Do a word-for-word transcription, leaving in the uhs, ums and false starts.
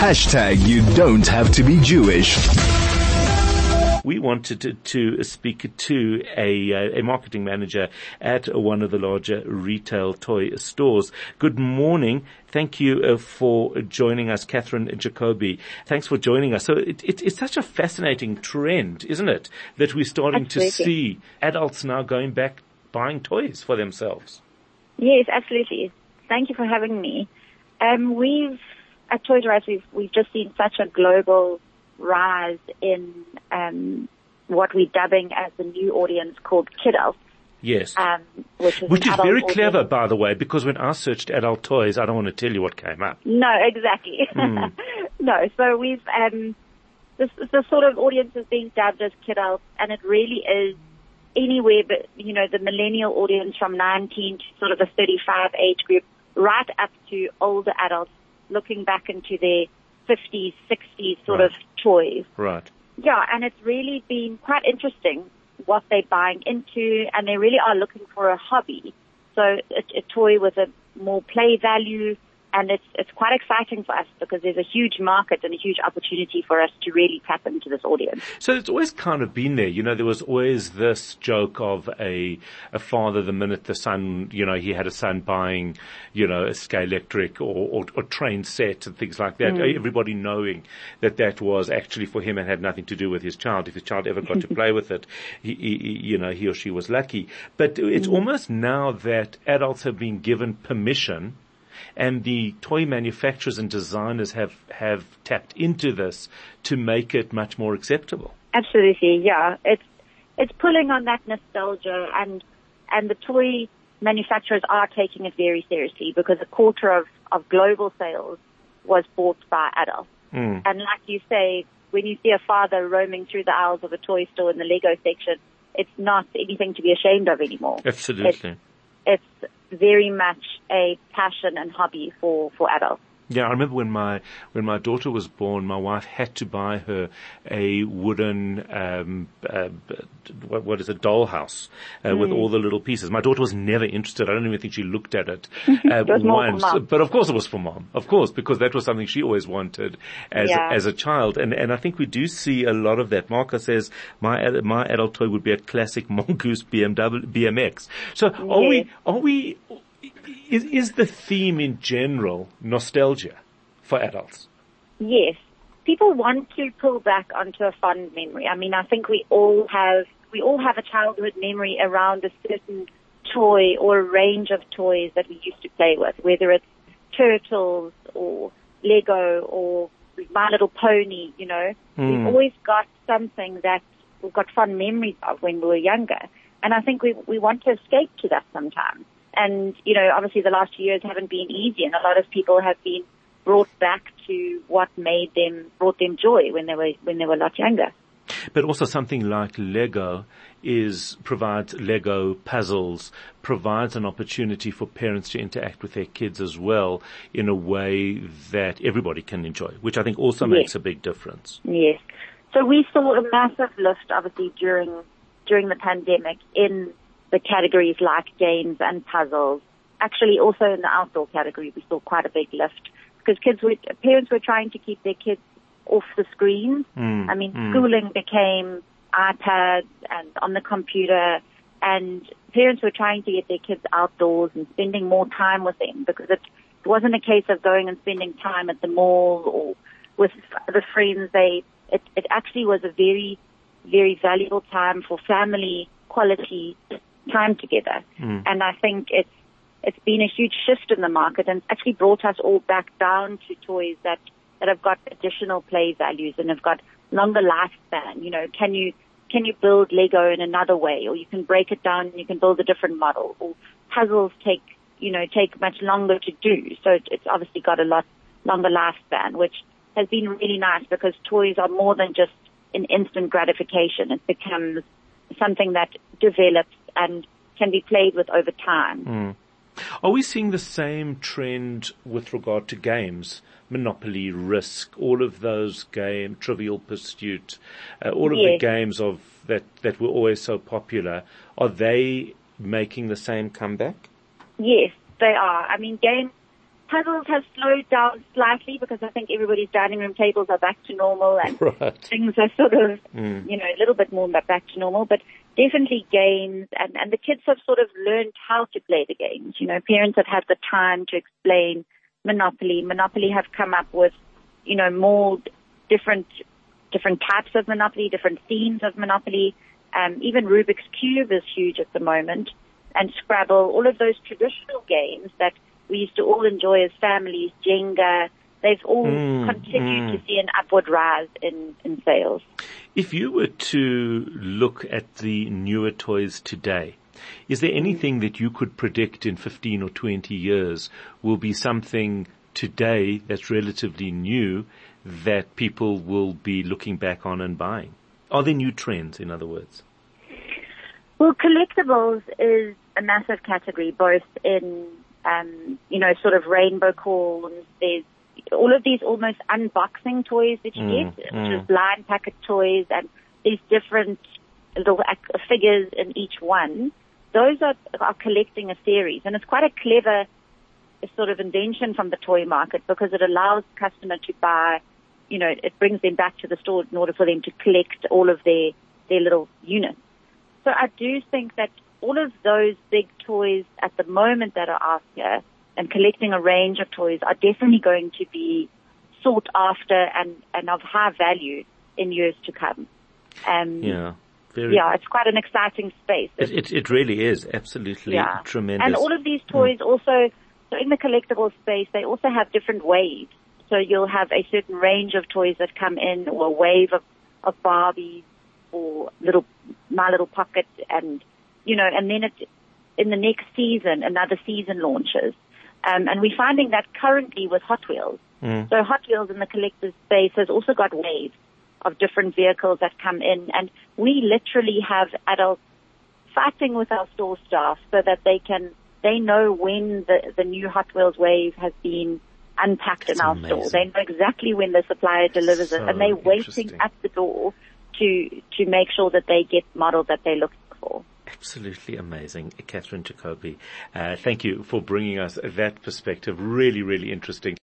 Hashtag you don't have to be Jewish. We wanted to, to speak to a, a marketing manager at one of the larger retail toy stores. Good morning. Thank you uh, for joining us, Catherine Jacoby. Thanks for joining us. So it, it, it's such a fascinating trend, isn't it, that we're starting Absolutely. to see adults now going back buying toys for themselves. Yes, absolutely. Thank you for having me. Um, we've, at Toys R Us, we've, we've just seen such a global rise in um, what we're dubbing as the new audience called kidults. Yes. Um, which is, which is very audience. clever, by the way, because when I searched adult toys, I don't want to tell you what came up. No, exactly. Mm. No, so we've, um, this, this sort of audience is being dubbed as kidults, and it really is anywhere but, you know, the millennial audience from nineteen to sort of the thirty-five age group, right up to older adults looking back into their fifties, sixties sort Right. of toys. Right. Yeah, and it's really been quite interesting what they're buying into, and they really are looking for a hobby. So a, a toy with a more play value, and it's it's quite exciting for us because there's a huge market and a huge opportunity for us to really tap into this audience. So it's always kind of been there. You know, there was always this joke of a a father, the minute the son, you know, he had a son buying, you know, a Scalextric or, or, or train set and things like that. Mm. Everybody knowing that that was actually for him and had nothing to do with his child. If his child ever got to play with it, he, he, you know, he or she was lucky. But it's Mm. almost now that adults have been given permission, and the toy manufacturers and designers have, have tapped into this to make it much more acceptable. Absolutely, yeah. It's it's pulling on that nostalgia, and and the toy manufacturers are taking it very seriously because a quarter of, of global sales was bought by adults. Mm. And like you say, when you see a father roaming through the aisles of a toy store in the Lego section, it's not anything to be ashamed of anymore. Absolutely. It's, it's very much a passion and hobby for, for adults. Yeah, I remember when my when my daughter was born, my wife had to buy her a wooden um, uh, what, what is a dollhouse uh, mm. with all the little pieces. My daughter was never interested. I don't even think she looked at it, uh, it was more once. for mom. But of course, it was for mom. Of course, because that was something she always wanted as yeah. as a child. And and I think we do see a lot of that. Marco says my my adult toy would be a classic Mongoose B M W B M X. So are yes. we are we? Is, is the theme in general nostalgia for adults? Yes. People want to pull back onto a fond memory. I mean, I think we all have, we all have a childhood memory around a certain toy or a range of toys that we used to play with, whether it's Turtles or Lego or My Little Pony, you know. Mm. We've always got something that we've got fond memories of when we were younger. And I think we, we want to escape to that sometimes. And, you know, obviously the last few years haven't been easy, and a lot of people have been brought back to what made them, brought them joy when they were, when they were a lot younger. But also something like Lego is, provides Lego puzzles, provides an opportunity for parents to interact with their kids as well in a way that everybody can enjoy, which I think also Yes. makes a big difference. Yes. So we saw a massive lift, obviously, during, during the pandemic in the categories like games and puzzles. Actually, also in the outdoor category, we saw quite a big lift because kids were, parents were trying to keep their kids off the screens. Mm, I mean, mm. schooling became iPads and on the computer, and parents were trying to get their kids outdoors and spending more time with them because it, it wasn't a case of going and spending time at the mall or with the friends. They, it, it actually was a very, very valuable time for family quality time together. Mm. And I think it's it's been a huge shift in the market, and it's actually brought us all back down to toys that, that have got additional play values and have got longer lifespan. You know, can you can you build Lego in another way, or you can break it down and you can build a different model, or puzzles take you know take much longer to do. So it, it's obviously got a lot longer lifespan, which has been really nice because toys are more than just an instant gratification. It becomes something that develops and can be played with over time. Mm. Are we seeing the same trend with regard to games? Monopoly, Risk, all of those games, Trivial Pursuit, uh, all of Yes. the games of that, that were always so popular, are they making the same comeback? Yes, they are. I mean, games Puzzles have slowed down slightly because I think everybody's dining room tables are back to normal and right. things are sort of, mm. you know, a little bit more back to normal. But definitely games, and, and the kids have sort of learned how to play the games. You know, parents have had the time to explain Monopoly. Monopoly have come up with, you know, more different different types of Monopoly, different themes of Monopoly. Um, even Rubik's Cube is huge at the moment, and Scrabble, all of those traditional games that we used to all enjoy as families, Jenga, they've all mm, continued mm. to see an upward rise in, in sales. If you were to look at the newer toys today, is there anything that you could predict in fifteen or twenty years will be something today that's relatively new that people will be looking back on and buying? Are there new trends, in other words? Well, collectibles is a massive category, both in, um, you know, sort of rainbow corns. There's all of these almost unboxing toys that you Mm, get, mm. which is blind packet toys, and these different little ac- figures in each one. Those are, are collecting a series, and it's quite a clever sort of invention from the toy market because it allows customer to buy, you know, it brings them back to the store in order for them to collect all of their, their little units. So I do think that all of those big toys at the moment that are out here and collecting a range of toys are definitely going to be sought after and, and of high value in years to come. Um, Yeah. Very yeah, it's quite an exciting space. It, it, it really is absolutely Yeah. tremendous. And all of these toys also, so in the collectible space, they also have different waves. So you'll have a certain range of toys that come in, or a wave of, of Barbies, or little My Little Pocket, and you know, and then it, in the next season, another season launches. Um, and we're finding that currently with Hot Wheels. Mm. So Hot Wheels in the collector's space has also got waves of different vehicles that come in, and we literally have adults fighting with our store staff so that they can, they know when the, the new Hot Wheels wave has been unpacked That's in our amazing. store. They know exactly when the supplier delivers So it, and they're waiting interesting. at the door to to make sure that they get models that they're looking for. Absolutely amazing. Catherine Jacoby, uh, thank you for bringing us that perspective. Really, really interesting.